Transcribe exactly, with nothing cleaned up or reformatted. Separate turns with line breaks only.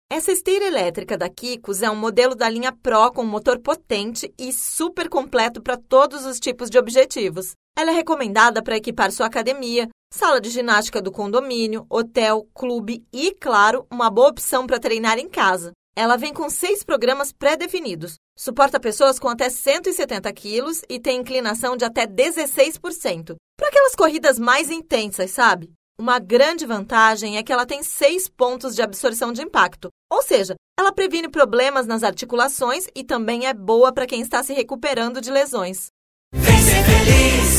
Essa esteira elétrica da Kikos é um modelo da linha Pro com motor potente e super completo para todos os tipos de objetivos. Ela é recomendada para equipar sua academia, sala de ginástica do condomínio, hotel, clube e, claro, uma boa opção para treinar em casa. Ela vem com seis programas pré-definidos, suporta pessoas com até cento e setenta quilos e tem inclinação de até dezesseis por cento. Para aquelas corridas mais intensas, sabe? Uma grande vantagem é que ela tem seis pontos de absorção de impacto, ou seja, ela previne problemas nas articulações e também é boa para quem está se recuperando de lesões.
Vem ser feliz!